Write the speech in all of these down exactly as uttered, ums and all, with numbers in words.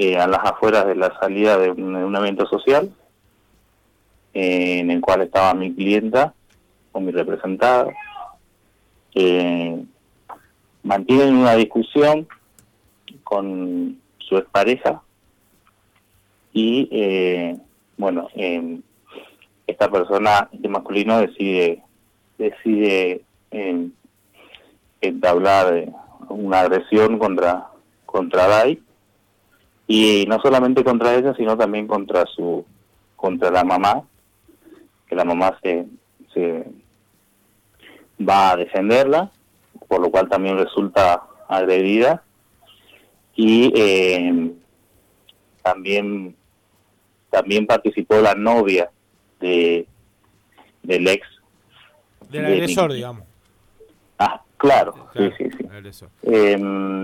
eh, a las afueras de la salida de un, de un evento social, eh, en el cual estaba mi clienta o mi representada. Eh, mantienen una discusión con su expareja y, eh, bueno, eh, esta persona, este masculino, decide decide eh, entablar una agresión contra contra Dai, y no solamente contra ella, sino también contra su contra la mamá, que la mamá se, se va a defenderla, por lo cual también resulta agredida, y eh, también también participó la novia de del ex del de agresor, mi... digamos. Ah, claro, claro, sí, sí, sí. Agresor. Eh,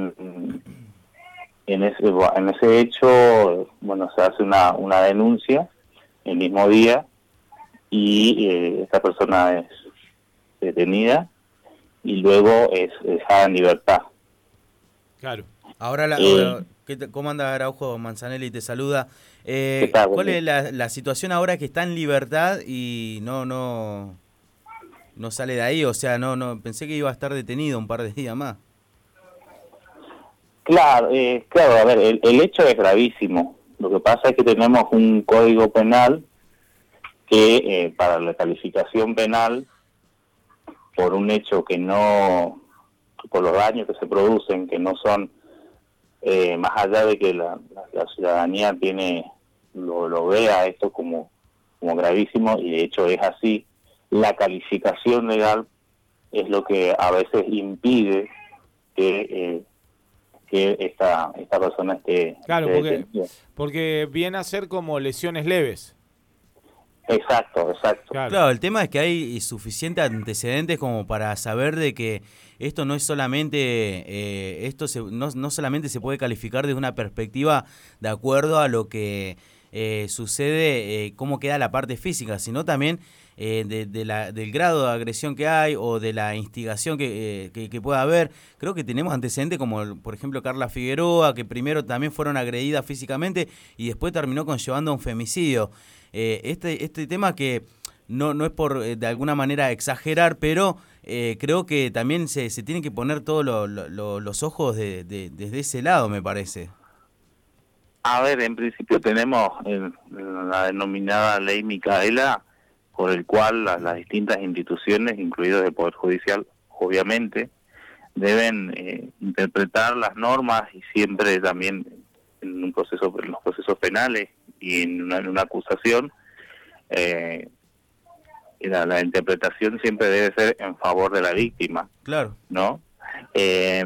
en ese en ese hecho, bueno, se hace una una denuncia el mismo día, y eh, esta persona es detenida y luego es dejada en libertad. Claro. Ahora, la, Eh, ¿qué te, ¿cómo anda Araujo? Manzanelli te saluda. ¿Qué Eh, tal? Buen ¿Cuál día. es la, la situación ahora que está en libertad y no no no sale de ahí? O sea, no no pensé que iba a estar detenido un par de días más. Claro, eh, claro, a ver, el, el hecho es gravísimo. Lo que pasa es que tenemos un código penal que eh, para la calificación penal por un hecho que no, por los daños que se producen, que no son, eh, más allá de que la, la, la ciudadanía tiene lo, lo vea esto como, como gravísimo, y de hecho es así, la calificación legal es lo que a veces impide que eh, que esta esta persona esté, Claro, esté porque detenida. porque viene a ser como lesiones leves. Exacto, exacto. Claro. Claro, el tema es que hay suficientes antecedentes como para saber de que esto no es solamente, eh, esto se, no, no solamente se puede calificar desde una perspectiva de acuerdo a lo que eh, sucede, eh, cómo queda la parte física, sino también eh, de, de la, del grado de agresión que hay o de la instigación que, eh, que, que pueda haber. Creo que tenemos antecedentes como, por ejemplo, Carla Figueroa, que primero también fueron agredidas físicamente y después terminó conllevando a un femicidio. Eh, este, este tema que no, no es por eh, de alguna manera exagerar, pero eh, creo que también se, se tienen que poner todos lo, lo, lo, los ojos de, de, desde ese lado, me parece. A ver, en principio tenemos eh, la denominada ley Micaela, por el cual las, las distintas instituciones, incluidas el Poder Judicial, obviamente, deben eh, interpretar las normas, y siempre también en un proceso, en los procesos penales y en una, en una acusación, eh, la, la interpretación siempre debe ser en favor de la víctima, Claro. ¿no? Eh,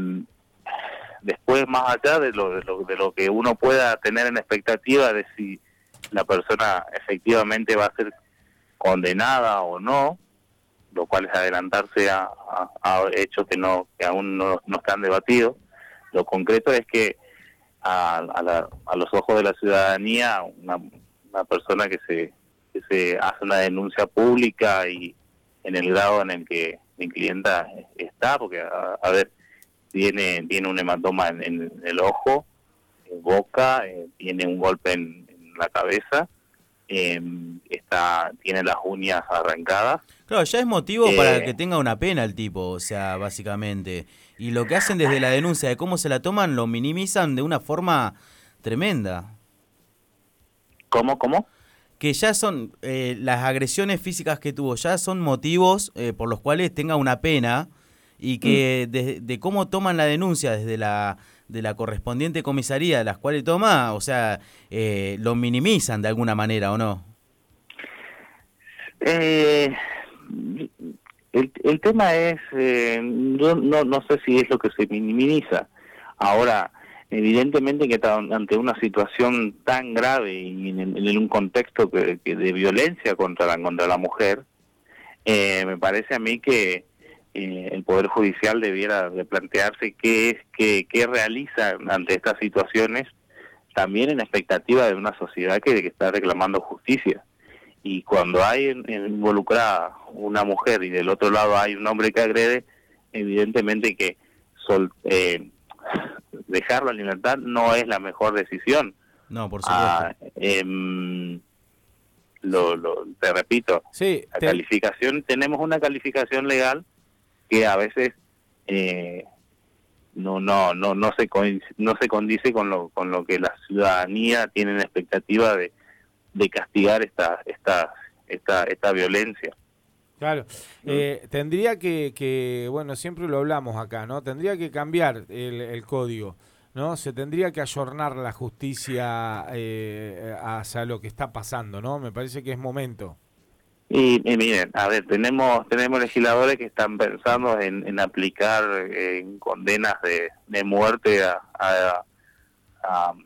después, más allá de lo, de lo de lo que uno pueda tener en expectativa de si la persona efectivamente va a ser condenada o no, lo cual es adelantarse a, a, a hechos que no que aún no, no están debatidos. Lo concreto es que a, a, la, a los ojos de la ciudadanía, una, una persona que se que se hace una denuncia pública, y en el grado en el que mi clienta está, porque a, a ver, tiene tiene un hematoma en, en el ojo, en boca, eh, tiene un golpe en, en la cabeza, eh, está tiene las uñas arrancadas. Claro, ya es motivo eh, para que tenga una pena el tipo, o sea, básicamente. Y lo que hacen desde la denuncia de cómo se la toman, lo minimizan de una forma tremenda. ¿Cómo, cómo? Que ya son, eh, las agresiones físicas que tuvo, ya son motivos eh, por los cuales tenga una pena, y que de, de cómo toman la denuncia desde la de la correspondiente comisaría de las cuales toma, o sea, eh, lo minimizan de alguna manera, ¿o no? Eh, el, el tema es, eh, yo no, no sé si es lo que se minimiza. Ahora, evidentemente que ante una situación tan grave y en, en un contexto que, que de violencia contra la, contra la mujer, eh, me parece a mí que eh, el Poder Judicial debiera de plantearse qué es qué, qué realiza ante estas situaciones, también en expectativa de una sociedad que, que está reclamando justicia. Y cuando hay en, en involucrada una mujer y del otro lado hay un hombre que agrede, evidentemente que sol, eh, dejarlo en libertad no es la mejor decisión. No, por supuesto. Ah, em, lo, lo, te repito, Sí, la te- calificación, tenemos una calificación legal que a veces eh, no no no no se coin- no se condice con lo con lo que la ciudadanía tiene en expectativa de, de castigar esta esta esta esta violencia. Claro, eh, tendría que, que, bueno, siempre lo hablamos acá, ¿no? Tendría que cambiar el, el código, ¿no? Se tendría que ayornar la justicia eh, hacia lo que está pasando, ¿no? Me parece que es momento. Y, y miren, a ver, tenemos tenemos legisladores que están pensando en, en aplicar eh, condenas de, de muerte a, a, a,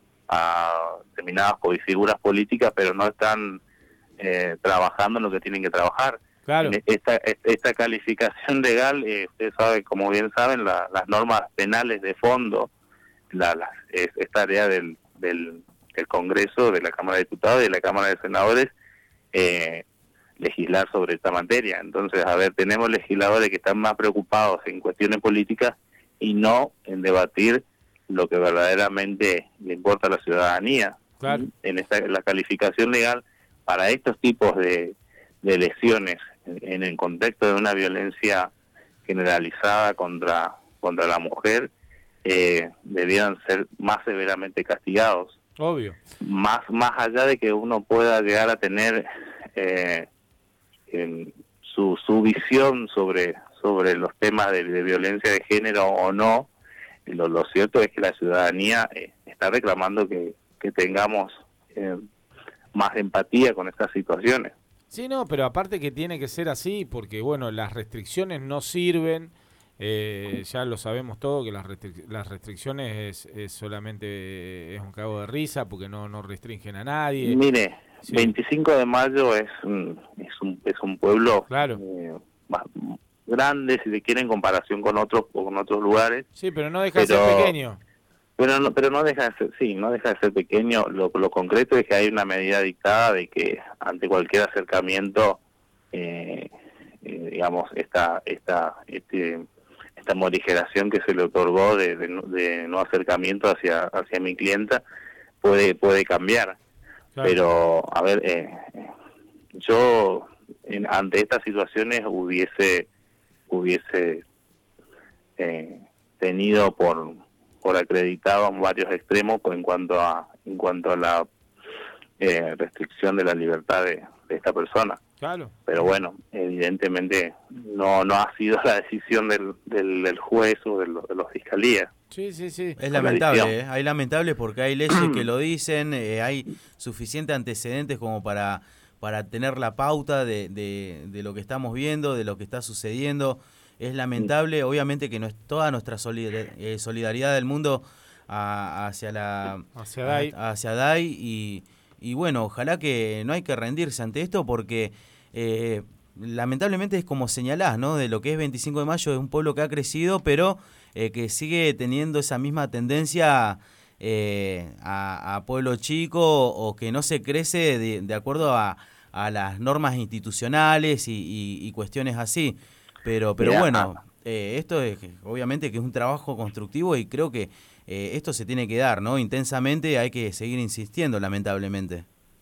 a determinadas figuras políticas, pero no están eh, trabajando en lo que tienen que trabajar. Claro, En esta, esta calificación legal, eh, ustedes saben, como bien saben, la, las normas penales de fondo, la, la, es, es tarea del, del, del Congreso, de la Cámara de Diputados y de la Cámara de Senadores, eh, legislar sobre esta materia. Entonces, a ver, tenemos legisladores que están más preocupados en cuestiones políticas y no en debatir lo que verdaderamente le importa a la ciudadanía. claro. En esta, la calificación legal para estos tipos de, de lesiones en, en el contexto de una violencia generalizada contra contra la mujer, eh, debieran ser más severamente castigados. Obvio. Más más allá de que uno pueda llegar a tener eh, en su, su visión sobre sobre los temas de, de violencia de género o no, lo, lo cierto es que la ciudadanía eh, está reclamando que, que tengamos eh, más empatía con estas situaciones. Sí, no, pero aparte que tiene que ser así, porque, bueno, las restricciones no sirven, eh, ya lo sabemos todo, que las, restric- las restricciones es, es solamente, es un cago de risa, porque no, no restringen a nadie. Mire, Sí. veinticinco de mayo es un, es un, es un pueblo Claro. eh, más grande, si se quiere, en comparación con otros o con otros lugares, Sí, pero no deja de ser pero pequeño. pero no, pero no deja de ser, sí, no deja de ser pequeño. Lo, lo concreto es que hay una medida dictada de que ante cualquier acercamiento, eh, eh, digamos, esta esta este, esta morigeración que se le otorgó de, de, no- de no acercamiento hacia hacia mi clienta puede puede cambiar. Claro. Pero, a ver, eh, yo en, ante estas situaciones hubiese hubiese eh, tenido por por acreditado en varios extremos en cuanto a en cuanto a la eh, restricción de la libertad de, de esta persona. Claro. Pero bueno, evidentemente no no ha sido la decisión del, del, del juez o de, lo- de los fiscalías. Sí, sí, sí. Es con la lamentable, adicción. ¿eh? Hay lamentable porque hay leyes que lo dicen, eh, hay suficientes antecedentes como para, para tener la pauta de, de, de lo que estamos viendo, de lo que está sucediendo. Es lamentable, obviamente que no es toda nuestra solidar- eh, solidaridad del mundo a- hacia la Hacia Dai. a- hacia Dai y, y bueno, ojalá que no hay que rendirse ante esto porque eh, lamentablemente es como señalás, ¿no? De lo que es veinticinco de mayo, es un pueblo que ha crecido, pero eh, que sigue teniendo esa misma tendencia eh, a, a pueblo chico o que no se crece de, de acuerdo a, a las normas institucionales y, y- y cuestiones así. Pero, pero Mirá, bueno, eh, esto es obviamente que es un trabajo constructivo y creo que eh, esto se tiene que dar, ¿no? Intensamente hay que seguir insistiendo, lamentablemente.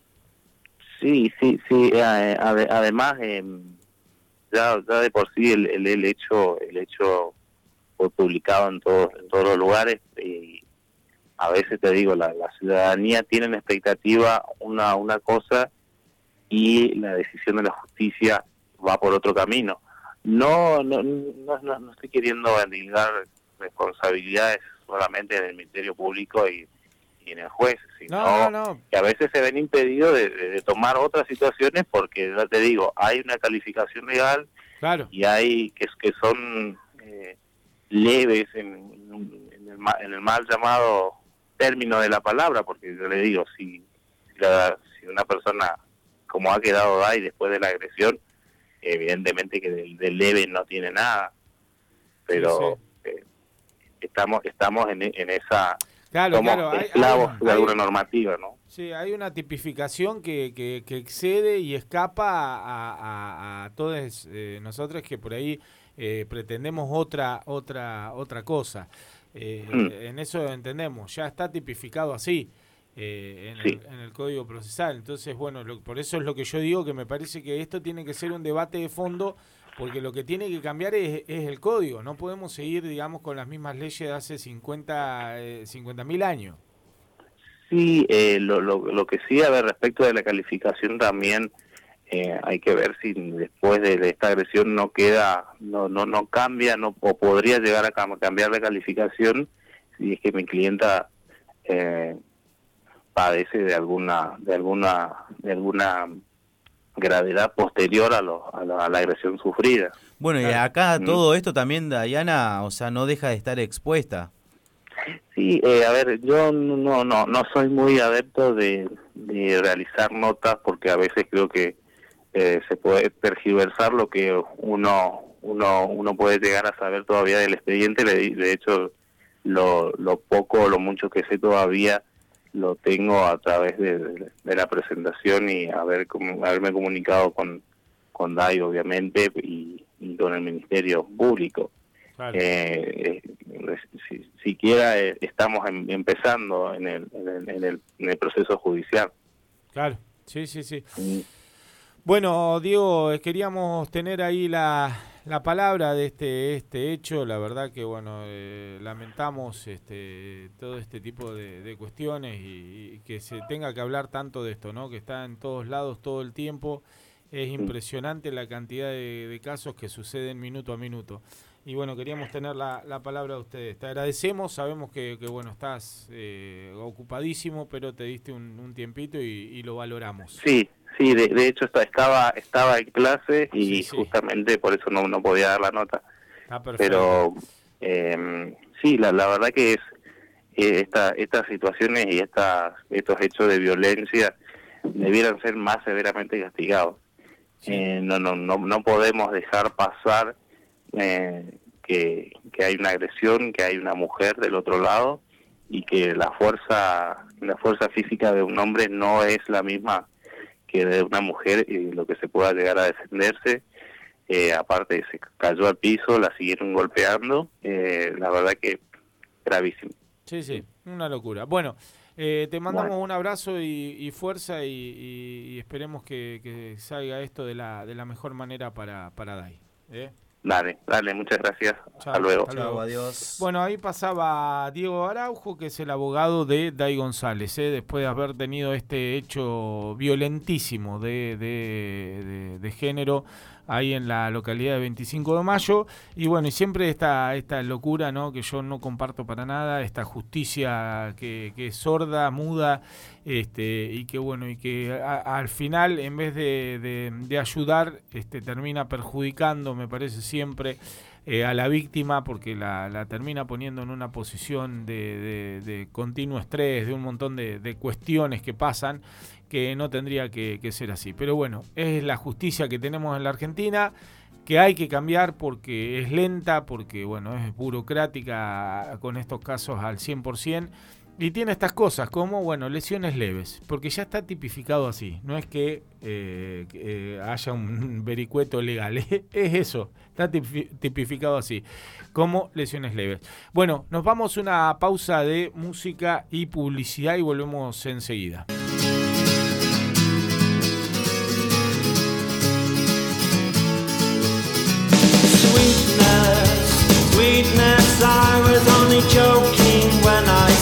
Sí, sí, sí. eh, ade- además, eh, ya, ya de por sí el, el, el hecho el hecho fue publicado en todos en todos los lugares y a veces te digo la, la ciudadanía tiene en expectativa una una cosa y la decisión de la justicia va por otro camino. No no no, no, no estoy queriendo endilgar responsabilidades solamente en el Ministerio Público y, y en el juez, sino No, no, no. que a veces se ven impedidos de, de, de tomar otras situaciones porque, ya te digo, hay una calificación legal Claro. y hay que, que son eh, leves en, en, el, ma- en el mal llamado término de la palabra, porque yo le digo, si, si, la- si una persona como ha quedado ahí después de la agresión, evidentemente que del, del leve no tiene nada, pero Sí, eh, estamos estamos en, en esa, Claro, somos claro. Hay, esclavos hay- de alguna hay- normativa, ¿no? sí, hay una tipificación que, que, que excede y escapa a, a, a todos eh, nosotros que por ahí eh, pretendemos otra otra otra cosa. Eh, Mm. En eso entendemos, ya está tipificado así eh, en, Sí. el, en el Código Procesal. Entonces, bueno, lo, por eso es lo que yo digo, que me parece que esto tiene que ser un debate de fondo, porque lo que tiene que cambiar es, es el código. No podemos seguir, digamos, con las mismas leyes de hace cincuenta mil años. Sí, eh, lo, lo, lo que sí, a ver, respecto de la calificación también, eh, hay que ver si después de, de esta agresión no queda, no no no cambia, no o podría llegar a cam- cambiar la calificación si es que mi clienta eh, padece de alguna de alguna de alguna gravedad posterior a, lo, a, la, a la agresión sufrida. Bueno, y Claro. acá Mm. todo esto también, Dayana, o sea, no deja de estar expuesta. Sí, eh, a ver, yo no no no soy muy adepto de, de realizar notas porque a veces creo que eh, se puede tergiversar lo que uno uno uno puede llegar a saber todavía del expediente. De, de hecho, lo, lo poco o lo mucho que sé todavía lo tengo a través de, de, de la presentación y haber haberme comunicado con con D A I, obviamente, y, y con el Ministerio Público. Claro. Eh, eh, si, siquiera eh, estamos em, empezando en el, en, el, en, el, en el proceso judicial. Claro, sí, sí, sí. Mm. Bueno, Diego, eh, queríamos tener ahí la, la palabra de este este hecho. La verdad que, bueno, eh, lamentamos este todo este tipo de, de cuestiones y, y que se tenga que hablar tanto de esto, ¿no? Que está en todos lados todo el tiempo. Es impresionante la cantidad de, de casos que suceden minuto a minuto. Y bueno, queríamos tener la, la palabra de ustedes. Te agradecemos, sabemos que, que bueno, estás eh, ocupadísimo, pero te diste un, un tiempito y, y lo valoramos. Sí, sí, de, de hecho estaba estaba en clase y Sí, sí. justamente por eso no, no podía dar la nota. Está perfecto. Pero eh, sí, la, la verdad que es eh, esta, estas situaciones y estas estos hechos de violencia debieran ser más severamente castigados. Sí. Eh, no, no, no, no podemos dejar pasar eh, que, que hay una agresión, que hay una mujer del otro lado y que la fuerza la fuerza física de un hombre no es la misma que de una mujer y lo que se pueda llegar a defenderse. Eh, aparte se cayó al piso, la siguieron golpeando, eh, la verdad que gravísimo. Sí, sí, una locura. Bueno, eh, te mandamos Bueno. un abrazo y, y fuerza y, y, y esperemos que, que salga esto de la de la mejor manera para, para D A I. ¿eh? Dale, dale, muchas gracias. Chao, Hasta luego. hasta luego. Chau, adiós. Bueno, ahí pasaba Diego Araujo, que es el abogado de D A I González, ¿eh? Después de haber tenido este hecho violentísimo de, de, de, de género ahí en la localidad de veinticinco de mayo. Y bueno, y siempre esta, esta locura, ¿no? Que yo no comparto para nada, esta justicia que, que es sorda, muda, este, y que bueno, y que a, al final, en vez de, de, de ayudar, este, termina perjudicando, me parece siempre, eh, a la víctima, porque la, la termina poniendo en una posición de, de, de continuo estrés, de un montón de, de cuestiones que pasan, que no tendría que, que ser así. Pero bueno, es la justicia que tenemos en la Argentina, que hay que cambiar porque es lenta, porque bueno, es burocrática con estos casos al cien por ciento, y tiene estas cosas como, bueno, lesiones leves, porque ya está tipificado así, no es que, eh, que eh, haya un vericueto legal, es eso, está tipificado así, como lesiones leves. Bueno, nos vamos a una pausa de música y publicidad y volvemos enseguida. Sweetness, sweetness, I was only joking when I